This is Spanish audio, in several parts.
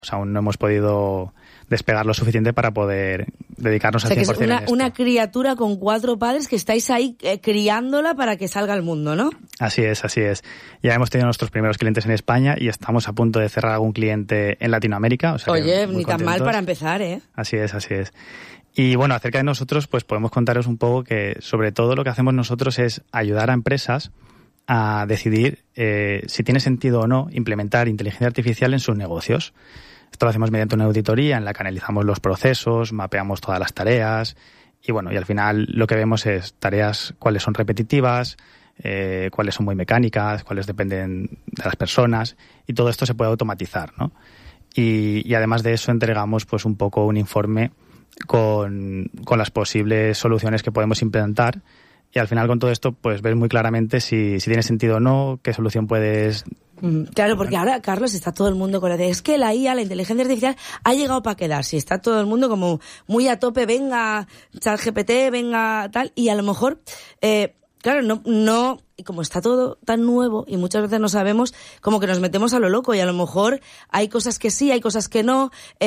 Aún no hemos podido despegar lo suficiente para poder dedicarnos al 100% que es en esto. Una criatura con 4 padres que estáis ahí criándola para que salga al mundo, ¿no? Así es. Ya hemos tenido nuestros primeros clientes en España y estamos a punto de cerrar algún cliente en Latinoamérica. O sea, oye, muy ni tan mal para empezar, ¿eh? Así es. Y bueno, acerca de nosotros, pues podemos contaros un poco que sobre todo lo que hacemos nosotros es ayudar a empresas a decidir si tiene sentido o no implementar inteligencia artificial en sus negocios. Esto lo hacemos mediante una auditoría en la que analizamos los procesos, mapeamos todas las tareas y bueno, y al final lo que vemos es tareas cuáles son repetitivas, cuáles son muy mecánicas, cuáles dependen de las personas y todo esto se puede automatizar, ¿no? Y además de eso entregamos pues un poco un informe con las posibles soluciones que podemos implementar y al final con todo esto pues ves muy claramente si tiene sentido o no, qué solución puedes... Claro, porque ahora, Carlos, está todo el mundo con la de es que la IA, la inteligencia artificial, ha llegado para quedarse. Está todo el mundo como muy a tope, venga ChatGPT, venga tal, y a lo mejor, claro, no, y como está todo tan nuevo y muchas veces no sabemos, como que nos metemos a lo loco y a lo mejor hay cosas que sí, hay cosas que no,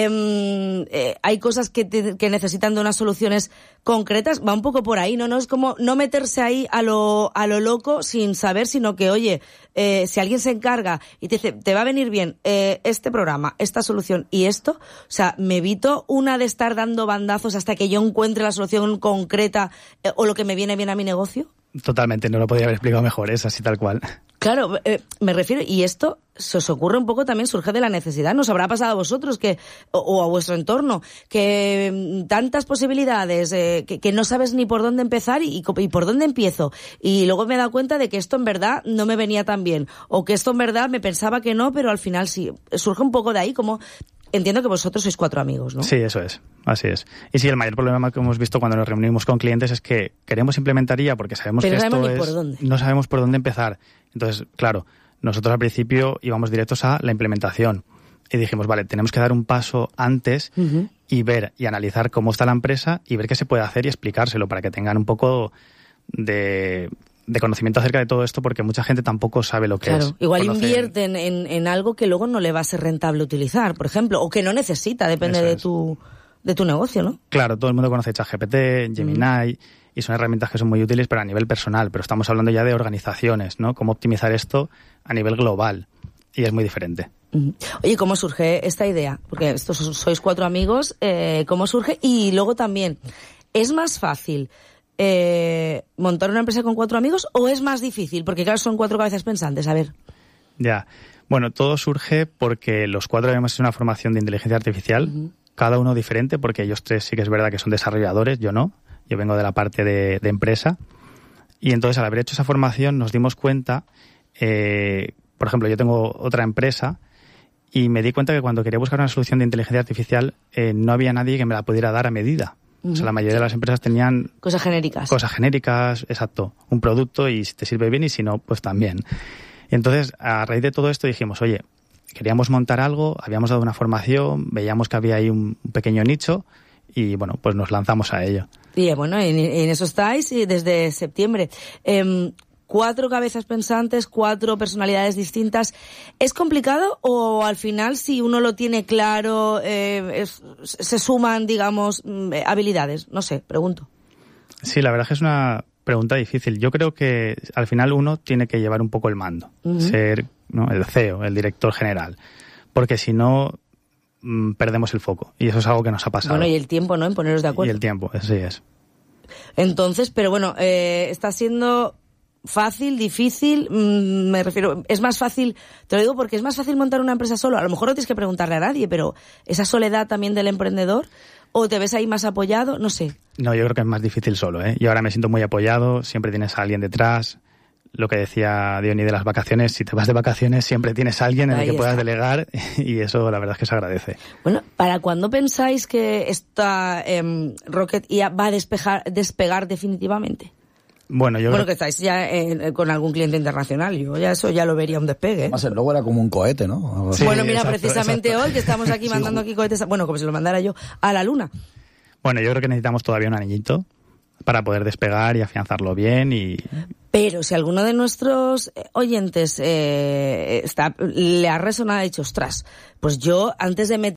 hay cosas que necesitan de unas soluciones concretas, va un poco por ahí, ¿no? No es como no meterse ahí a lo loco sin saber, sino que, oye, si alguien se encarga y te dice, te va a venir bien este programa, esta solución y esto, o sea, me evito una de estar dando bandazos hasta que yo encuentre la solución concreta o lo que me viene bien a mi negocio. Totalmente, no lo podría haber explicado mejor, es así tal cual. Claro, me refiero, y esto se os ocurre un poco también, surge de la necesidad, nos habrá pasado a vosotros o a vuestro entorno, que tantas posibilidades, que no sabes ni por dónde empezar y por dónde empiezo, y luego me he dado cuenta de que esto en verdad no me venía tan bien, o que esto en verdad me pensaba que no, pero al final sí, surge un poco de ahí, como... Entiendo que vosotros sois 4 amigos, ¿no? Sí, eso es, así es. Y sí, el mayor problema que hemos visto cuando nos reunimos con clientes es que queremos implementar IA porque sabemos pero que no esto por dónde. No sabemos por dónde empezar. Entonces, claro, nosotros al principio íbamos directos a la implementación y dijimos, vale, tenemos que dar un paso antes y ver y analizar cómo está la empresa y ver qué se puede hacer y explicárselo para que tengan un poco de conocimiento acerca de todo esto, porque mucha gente tampoco sabe lo que es. Claro, igual invierten en algo que luego no le va a ser rentable utilizar, por ejemplo, o que no necesita, depende de tu negocio, ¿no? Claro, todo el mundo conoce ChatGPT, Gemini, y son herramientas que son muy útiles para a nivel personal, pero estamos hablando ya de organizaciones, ¿no? Cómo optimizar esto a nivel global, y es muy diferente. Oye, ¿cómo surge esta idea? Porque estos sois 4 amigos, ¿cómo surge? Y luego también, ¿es más fácil montar una empresa con 4 amigos o es más difícil? Porque claro, son 4 cabezas pensantes, a ver. Ya, bueno, todo surge porque los 4 habíamos hecho una formación de inteligencia artificial, cada uno diferente, porque ellos 3 sí que es verdad que son desarrolladores, yo no, yo vengo de la parte de empresa, y entonces al haber hecho esa formación nos dimos cuenta, por ejemplo, yo tengo otra empresa y me di cuenta que cuando quería buscar una solución de inteligencia artificial no había nadie que me la pudiera dar a medida. O sea, la mayoría de las empresas tenían... Cosas genéricas. Cosas genéricas, exacto. Un producto y si te sirve bien y si no, pues también. Y entonces, a raíz de todo esto dijimos, oye, queríamos montar algo, habíamos dado una formación, veíamos que había ahí un pequeño nicho y, bueno, pues nos lanzamos a ello. Y bueno, en eso estáis desde septiembre. 4 cabezas pensantes, 4 personalidades distintas. ¿Es complicado o al final si uno lo tiene claro se suman, digamos, habilidades? No sé, pregunto. Sí, la verdad es que es una pregunta difícil. Yo creo que al final uno tiene que llevar un poco el mando, ser, ¿no?, el CEO, el director general, porque si no perdemos el foco y eso es algo que nos ha pasado. Bueno, y el tiempo, ¿no?, en poneros de acuerdo. Y el tiempo, así es. Entonces, pero bueno, está siendo... ¿Fácil, difícil? Me refiero, es más fácil, te lo digo porque es más fácil montar una empresa solo. A lo mejor no tienes que preguntarle a nadie, pero esa soledad también del emprendedor, ¿o te ves ahí más apoyado? No sé. No, yo creo que es más difícil solo, ¿eh? Yo ahora me siento muy apoyado, siempre tienes a alguien detrás. Lo que decía Diony de las vacaciones, si te vas de vacaciones siempre tienes a alguien en el que puedas delegar y eso la verdad es que se agradece. Bueno, ¿para cuándo pensáis que esta Rocket IA va a despegar definitivamente? Bueno, que estáis ya con algún cliente internacional. Yo ya eso ya lo vería un despegue. Además, luego era como un cohete, ¿no? Sí, bueno, mira, exacto, precisamente hoy que estamos aquí mandando aquí cohetes, bueno, como si lo mandara yo, a la Luna. Bueno, yo creo que necesitamos todavía un anillito para poder despegar y afianzarlo bien y... Pero si alguno de nuestros oyentes le ha resonado y ha dicho, ostras, pues yo antes de meter